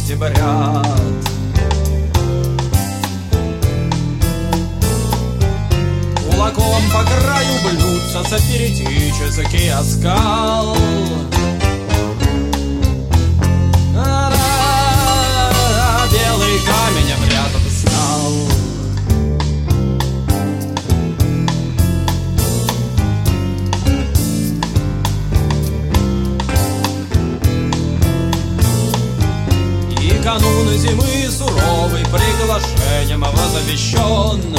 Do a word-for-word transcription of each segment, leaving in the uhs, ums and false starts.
октябрят. Кулаком по краю блюдца сатирический оскал. Белый камень обрядом стал. И канун зимы суровый приглашением возвещен.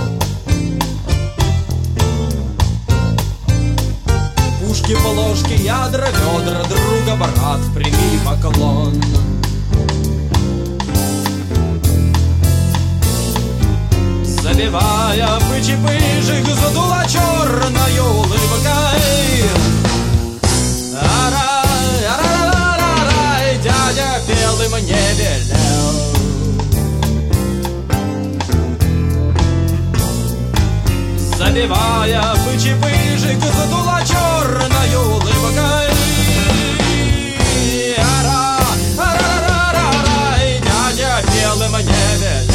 Пушки, плошки, ядра, ведра, друга, брат, прими поклон. Забивая пычи-пыжик, задула черною улыбкой. Арай, арай, дядя пел и мне велел. Забивая пычи-пыжик, задула черною улыбкой. Арай, арай, дядя пел и мне велел.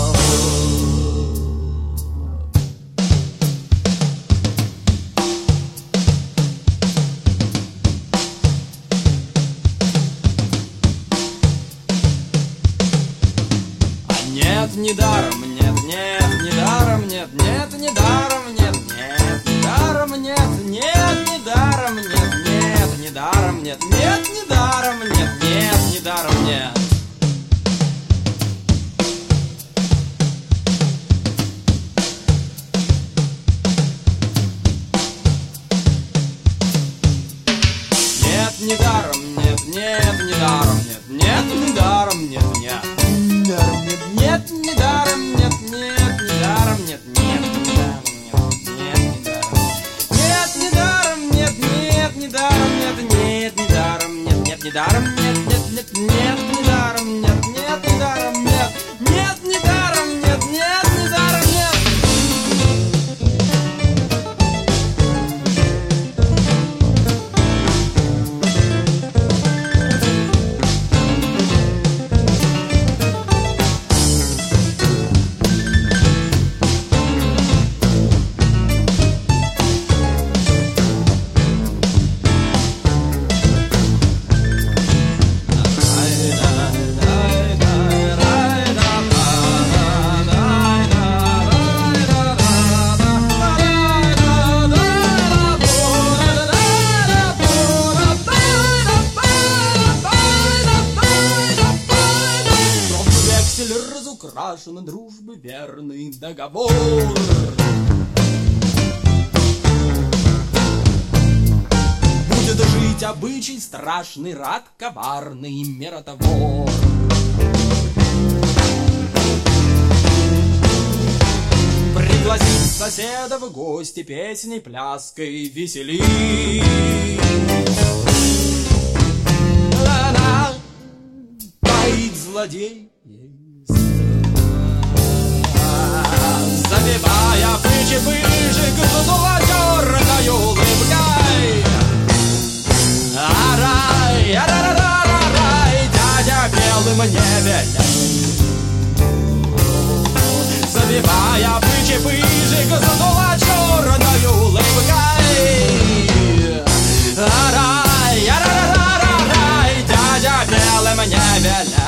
Нет, не даром, нет, нет, не даром, нет, нет, не даром, нет, нет, не даром, нет, нет, не даром, нет, нет, не даром, нет, нет, не даром, нет, нет, не даром, нет. Нет, не даром, нет, нет, не даром, нет, нет, не даром, нет, нет. Нет, не даром, нет, нет, не даром, нет, нет, не даром, нет, нет, не даром. Нет, не даром, нет, нет, не даром, нет, нет, не даром, нет, нет, нет, нет, не даром, нет, нет, не даром, нет, нет, не даром, нет, нет, не даром, нет. Разукрашен дружбы верный договор. Будет жить обычай страшный, рад коварный миротвор. Пригласить соседа в гости, песней, пляской веселить. Она поит злодей, забивая пычи-пыжик, задула черною улыбкой. Арай, арай, дядя пел и мне велел. Забивая пычи-пыжик, задула черною улыбкой. Арай, арай, дядя пел и мне велел.